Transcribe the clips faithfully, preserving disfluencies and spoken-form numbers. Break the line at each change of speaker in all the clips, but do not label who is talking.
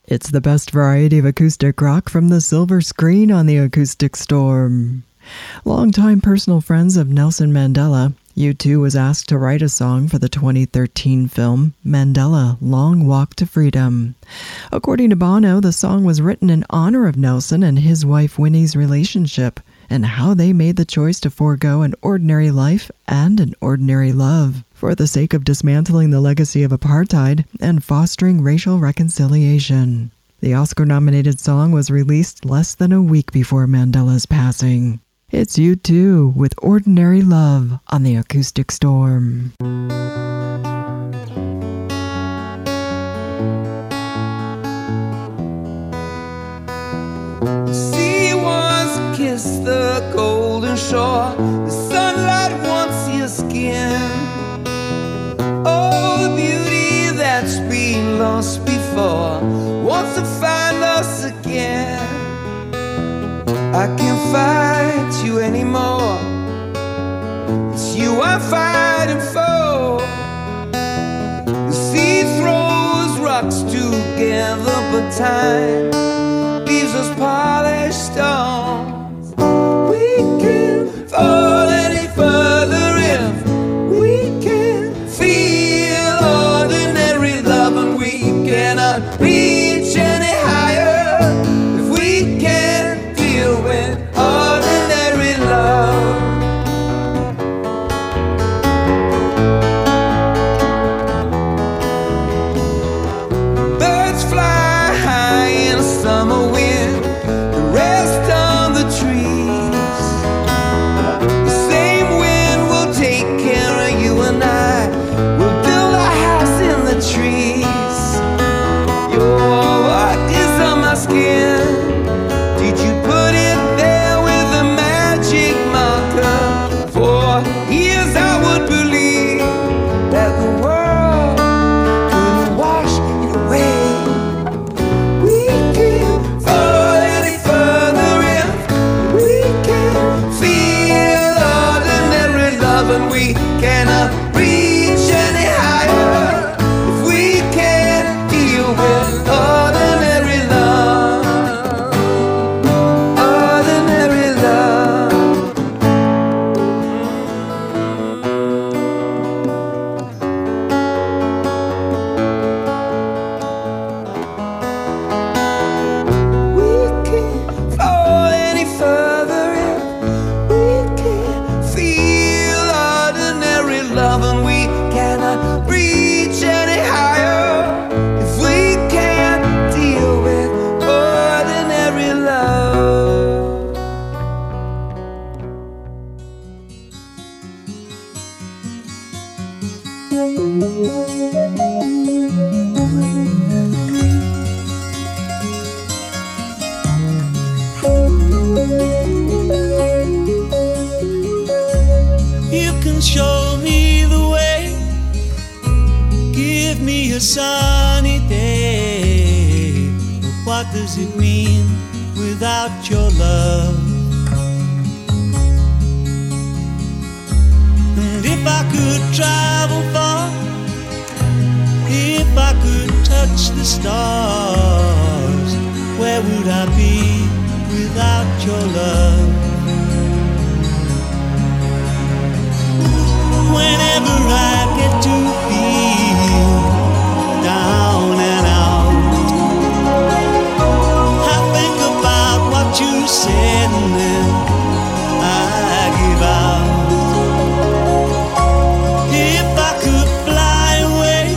It's the best variety of acoustic rock from the silver screen on the Acoustic Storm. Longtime personal friends of Nelson Mandela, U two was asked to write a song for the twenty thirteen film Mandela: Long Walk to Freedom. According to Bono, the song was written in honor of Nelson and his wife Winnie's relationship, and how they made the choice to forego an ordinary life and an ordinary love for the sake of dismantling the legacy of apartheid and fostering racial reconciliation. The Oscar-nominated song was released less than a week before Mandela's passing. It's U two with Ordinary Love on the Acoustic Storm.
The sea once kissed the golden shore. The sunlight wants your skin. Oh, the beauty that's been lost before wants to find us again. I can't fight you anymore. It's you I'm fighting for. The sea throws rocks together, but time leaves us polished stones. We can't fall any further if we can't feel ordinary love, and we cannot reach any higher if we can't deal with ordinary love. Birds fly high in a summer wind, the rest on the trees. The same wind will take care of you and I. We'll build a house in the trees. Your what is on my skin? Did you put it there with a magic marker? For years I would believe that the world couldn't wash it away. We can't fall any further if we can't feel ordinary love, and we cannot reach any higher if we can't deal with ordinary love. Ordinary love. We can't fall any further if we can't feel ordinary love, and we cannot reach any higher if we can't deal with ordinary love.
You can show me the way, give me a sunny day. But what does it mean without your love? And if I could travel far, if I could touch the stars, where would I be without your love? Whenever I get to feel down and out, I think about what you said and then I give out. If I could fly away,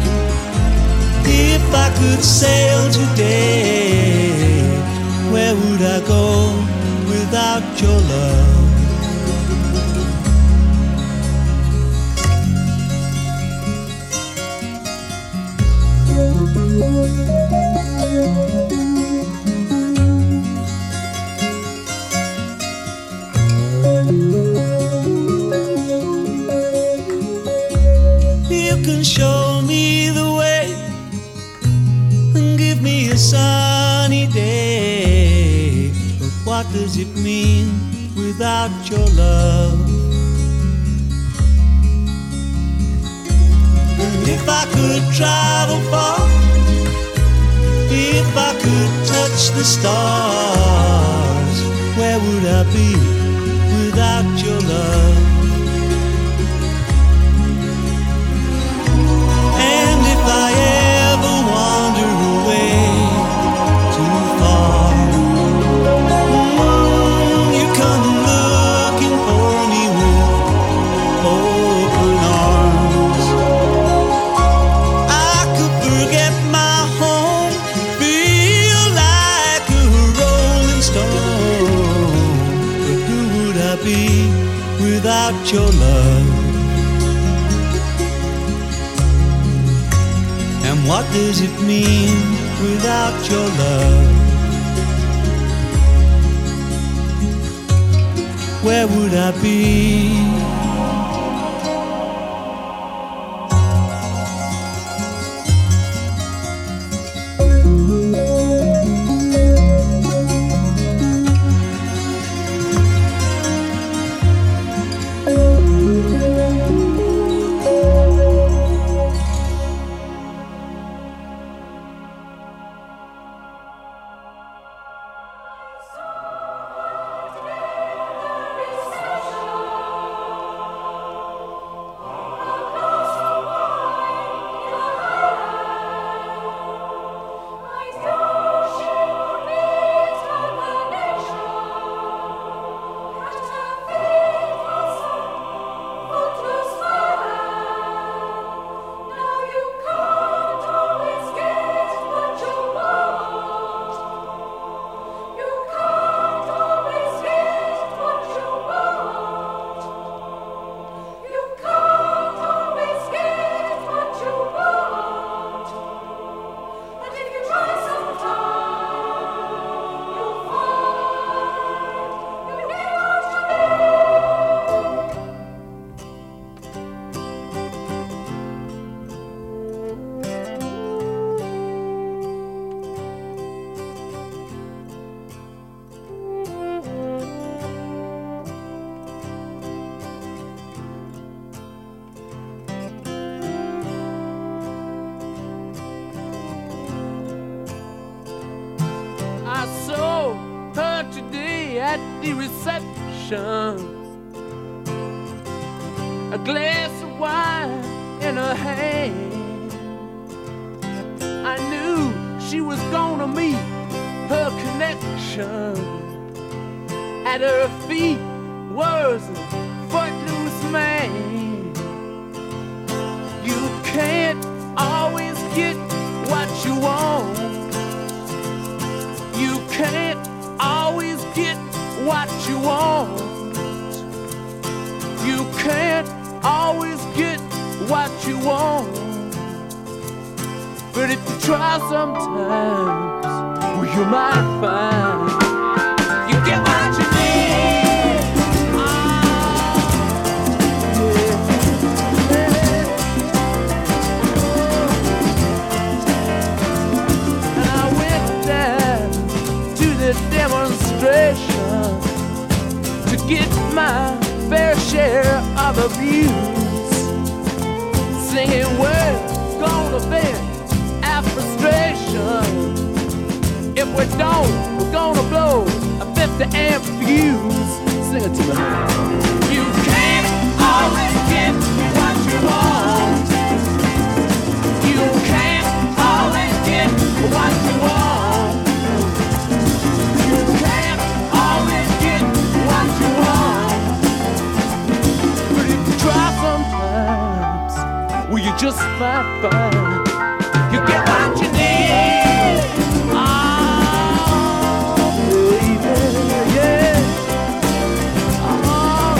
if I could sail today, where would I go without your love? You can show me the way and give me a sunny day. But what does it mean without your love? And if I could travel far, If I could touch the stars, where would I be without your love? And if I ever wander away too far, mm, you come looking for me with open arms. I could forget my home, feel like a rolling stone. But who would I be without your love? And what does it mean without your love? Where would I be?
At the reception, a glass of wine in her hand. I knew she was gonna meet her connection. At her feet was a footloose man. You can't always get what you want. You can't always get what you want. You can't always get what you want. But if you try sometimes, well, you might find you get what you need. Oh, yeah, yeah. And I went down to the demonstration to get my fair share of abuse, singing we're gonna vent our frustration. If we don't, we're gonna blow a fifty amp fuse. Sing it to me. You can't always get what you want. You can't always get what you want. You can't always get what you want. But if you try sometimes, well, you just might find you get what you need. Oh, baby, yeah. Oh.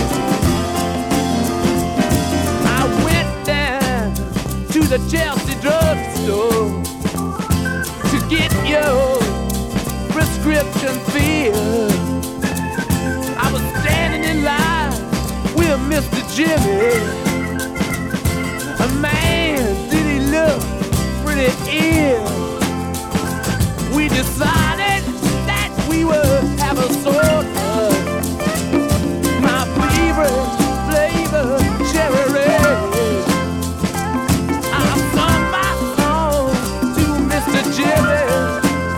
I went down to the Chelsea drugstore to get your prescription filled. I was standing in line with Mister Jimmy. A man, did he look pretty ill? We decided that we would have a soda. My favorite flavor, cherry red. I sung my song to Mister Jimmy.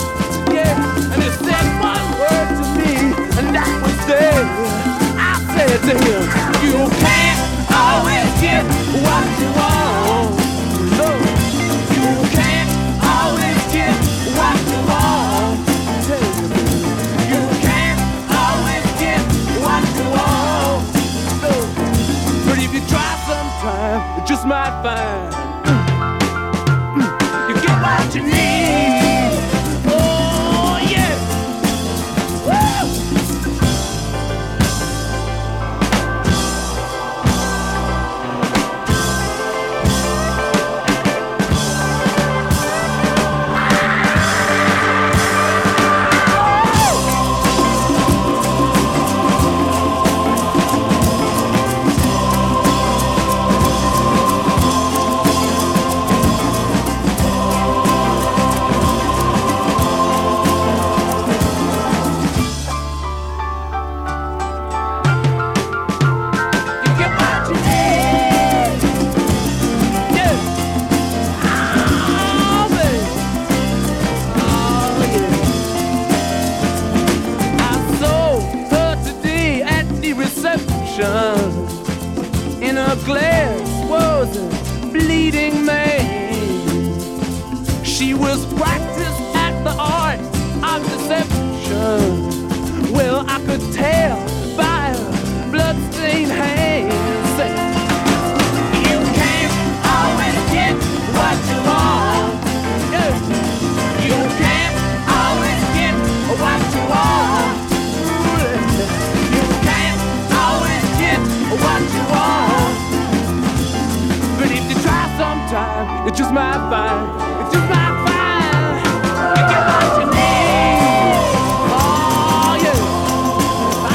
was practiced at the art of deception. Well, I could tell by her bloodstained hands. You can't always get what you want. Yeah. You can't always get what you want. You can't always get what you want. But if you try sometime, you just might find, you just might find, you get what you need. Oh yeah. Ah,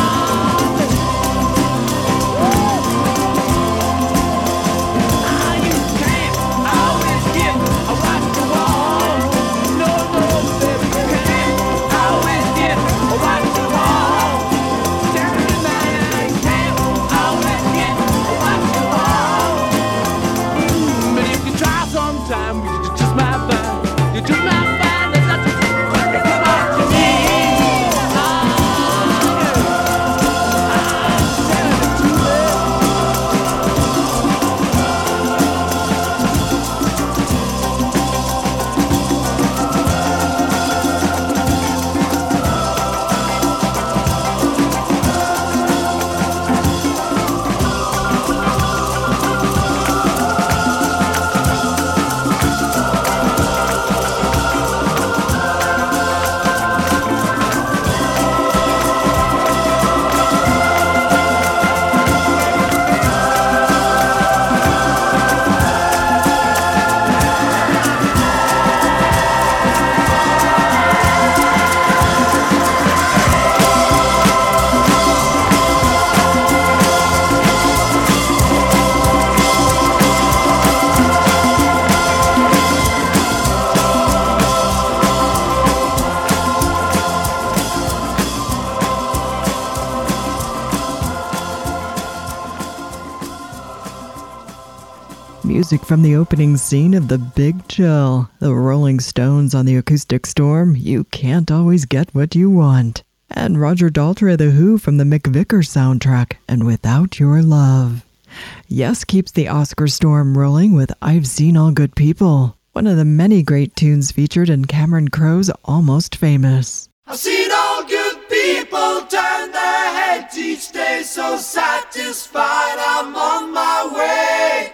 ah, you can't always get what you want. No, no, baby, you can't always get what you want. Tell me now, you can't always get what you want. But if you try sometime, you just might find, you just might find that that's what you need. Ah, yeah. Ah, tell the truth.
Music from the opening scene of The Big Chill, the Rolling Stones on the Acoustic Storm, You Can't Always Get What You Want, and Roger Daltrey The Who from the Mick Vickers soundtrack, and Without Your Love. Yes keeps the Oscar storm rolling with I've Seen All Good People, one of the many great tunes featured in Cameron Crowe's Almost Famous.
I've seen all good people turn their heads each day, so satisfied I'm on my way.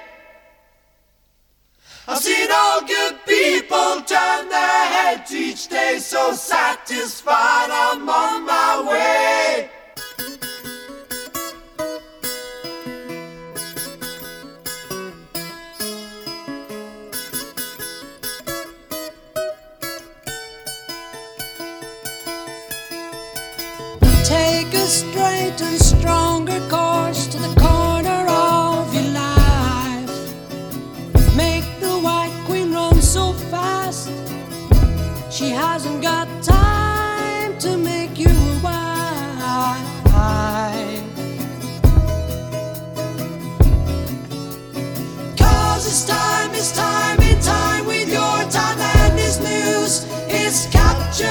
I've seen all good people turn their heads each day, so satisfied I'm on my way.
Take a straight and stronger course to the corner of your life. Make the White Queen run so fast, she hasn't got time to make you a wife. 'Cause it's time, it's time, in time with your time, and this news is captured.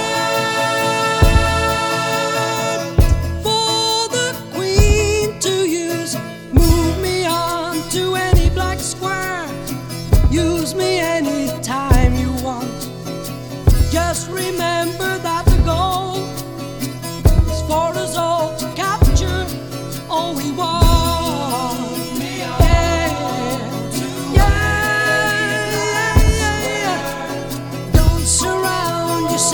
Just remember that the goal is for us all to capture all we want. Yeah, yeah, yeah, yeah. Don't surround yourself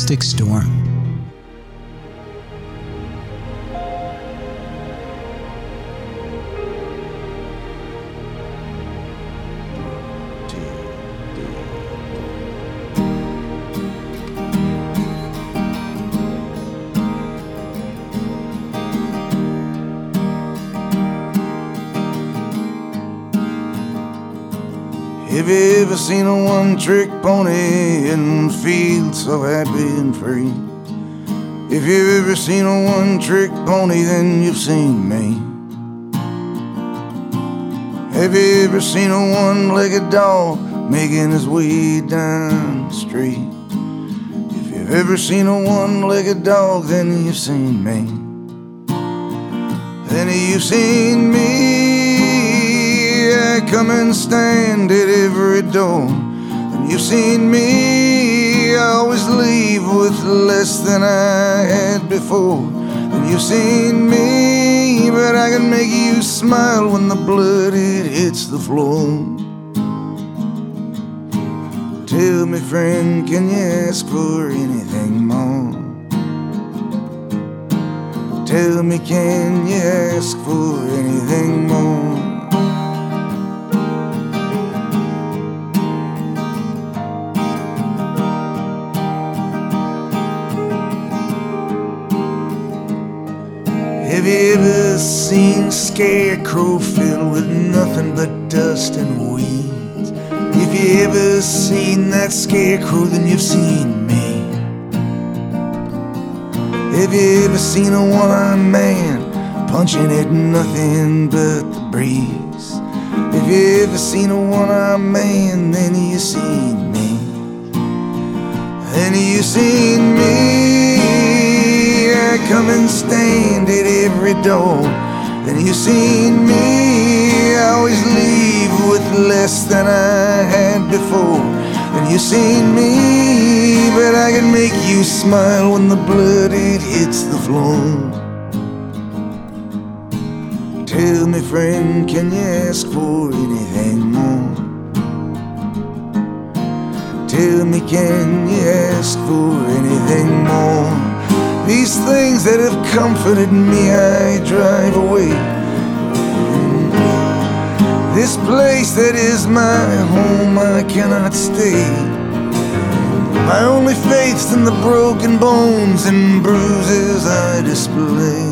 Acoustic Storm.
Have you ever seen a one-trick pony and feel so happy and free? If you've ever seen a one-trick pony, then you've seen me. Have you ever seen a one-legged dog making his way down the street? If you've ever seen a one-legged dog, then you've seen me. Then you've seen me. I come and stand at every door. And you've seen me. I always leave with less than I had before. And you've seen me, but I can make you smile when the blood it hits the floor. Tell me, friend, can you ask for anything more? Tell me, can you ask for anything more? Have you ever seen a scarecrow filled with nothing but dust and weeds? If you ever seen that scarecrow, then you've seen me. Have you ever seen a one-armed man punching at nothing but the breeze? If you ever seen a one-armed man, then you've seen me. Then you've seen me. I come and stand at every door. Then you've seen me. I always leave with less than I had before. Then you've seen me, but I can make you smile when the blood it hits the floor. Tell me, friend, can you ask for anything more? Tell me, can you ask for anything more? These things that have comforted me, I drive away. This place that is my home, I cannot stay. My only faith's in the broken bones and bruises I display.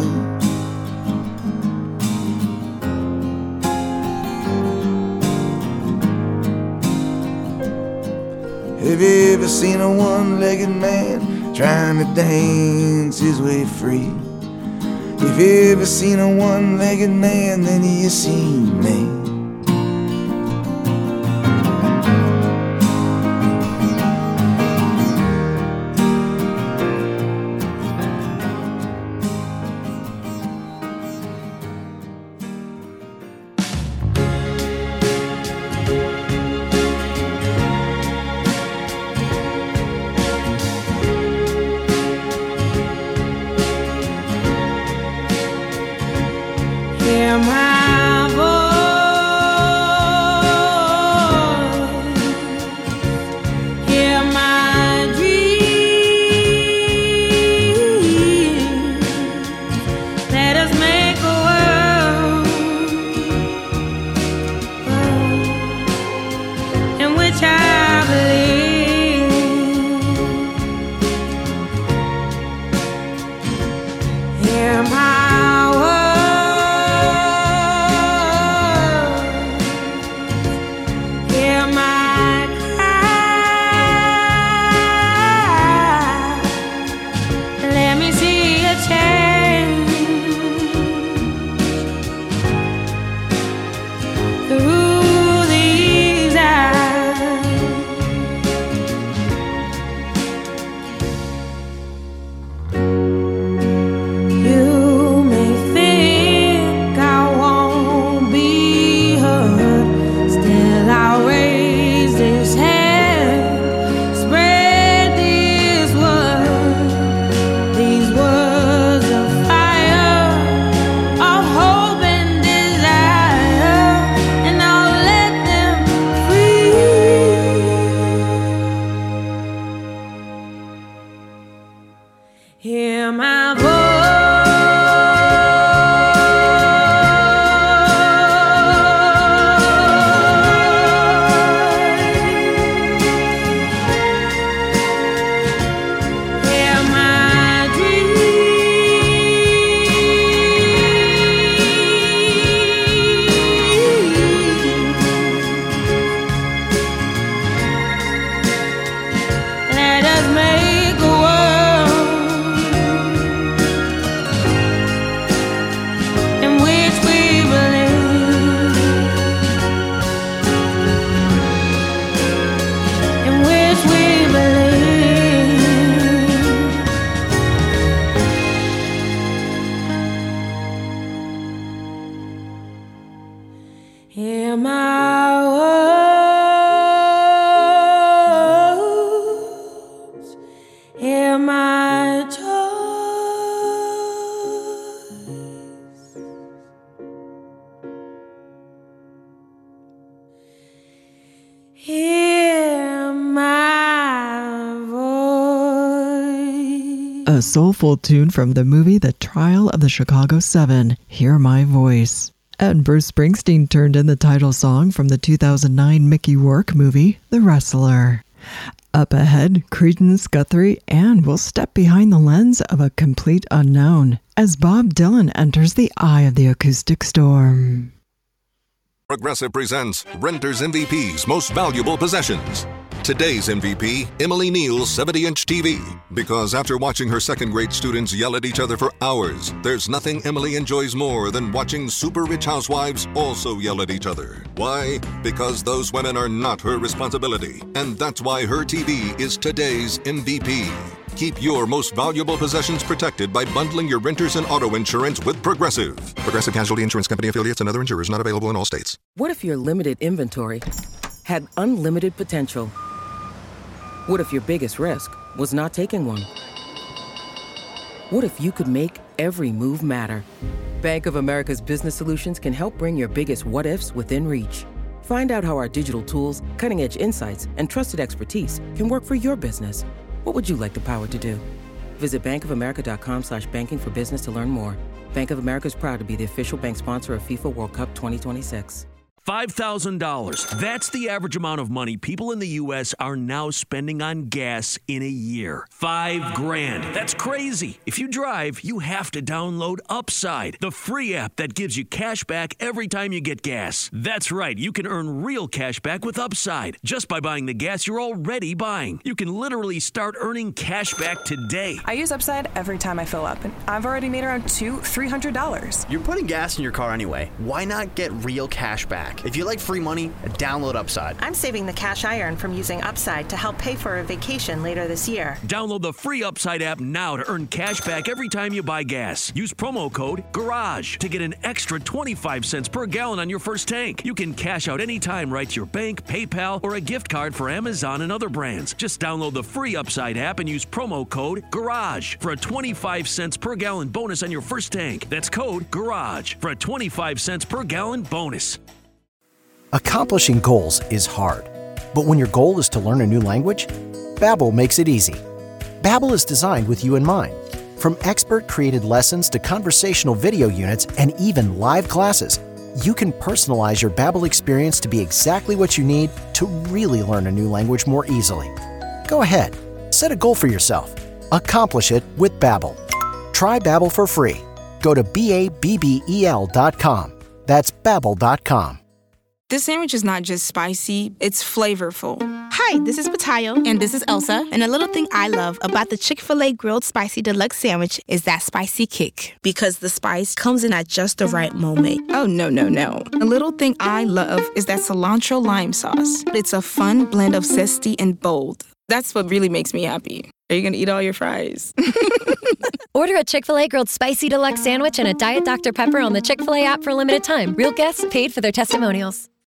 Have you ever seen a one-legged man trying to dance his way free? If you ever seen a one-legged man, then you seen me.
Hear my words. Hear my words, hear my toys, hear my voice.
A soulful tune from the movie The Trial of the Chicago Seven, Hear My Voice. And Bruce Springsteen turned in the title song from the two thousand nine Mickey Rourke movie, The Wrestler. Up ahead, Creedence, Guthrie, and we'll step behind the lens of a complete unknown as Bob Dylan enters the eye of the acoustic storm.
Progressive presents Renter's M V P's Most Valuable Possessions. Today's M V P, Emily Neal's seventy-inch T V. Because after watching her second-grade students yell at each other for hours, there's nothing Emily enjoys more than watching super-rich housewives also yell at each other. Why? Because those women are not her responsibility. And that's why her T V is today's M V P. Keep your most valuable possessions protected by bundling your renters and auto insurance with Progressive. Progressive Casualty Insurance Company affiliates and other insurers not available in all states.
What if your limited inventory had unlimited potential? What if your biggest risk was not taking one? What if you could make every move matter? Bank of America's Business Solutions can help bring your biggest what-ifs within reach. Find out how our digital tools, cutting-edge insights, and trusted expertise can work for your business. What would you like the power to do? Visit bankofamerica.com slash banking for business to learn more. Bank of America is proud to be the official bank sponsor of FIFA World Cup twenty twenty-six.
five thousand dollars. That's the average amount of money people in the U S are now spending on gas in a year. Five grand. That's crazy. If you drive, you have to download Upside, the free app that gives you cash back every time you get gas. That's right. You can earn real cash back with Upside just by buying the gas you're already buying. You can literally start earning cash back today.
I use Upside every time I fill up, and I've already made around two, three hundred dollars.
You're putting gas in your car anyway. Why not get real cash back? If you like free money, download Upside.
I'm saving the cash I earn from using Upside to help pay for a vacation later this year.
Download the free Upside app now to earn cash back every time you buy gas. Use promo code GARAGE to get an extra twenty-five cents per gallon on your first tank. You can cash out anytime right to your bank, PayPal, or a gift card for Amazon and other brands. Just download the free Upside app and use promo code GARAGE for a twenty-five cents per gallon bonus on your first tank. That's code GARAGE for a twenty-five cents per gallon bonus.
Accomplishing goals is hard, but when your goal is to learn a new language, Babbel makes it easy. Babbel is designed with you in mind. From expert-created lessons to conversational video units and even live classes, you can personalize your Babbel experience to be exactly what you need to really learn a new language more easily. Go ahead, set a goal for yourself. Accomplish it with Babbel. Try Babbel for free. Go to B A B B E L dot com. That's Babbel dot com.
This sandwich is not just spicy, it's flavorful.
Hi, this is Patayo. And this is Elsa. And a little thing I love about the Chick-fil-A Grilled Spicy Deluxe Sandwich is that spicy kick. Because the spice comes in at just the right moment.
Oh, no, no, no. A little thing I love is that cilantro lime sauce. It's a fun blend of zesty and bold. That's what really makes me happy. Are you going to eat all your fries?
Order a Chick-fil-A Grilled Spicy Deluxe Sandwich and a Diet Doctor Pepper on the Chick-fil-A app for a limited time. Real guests paid for their testimonials.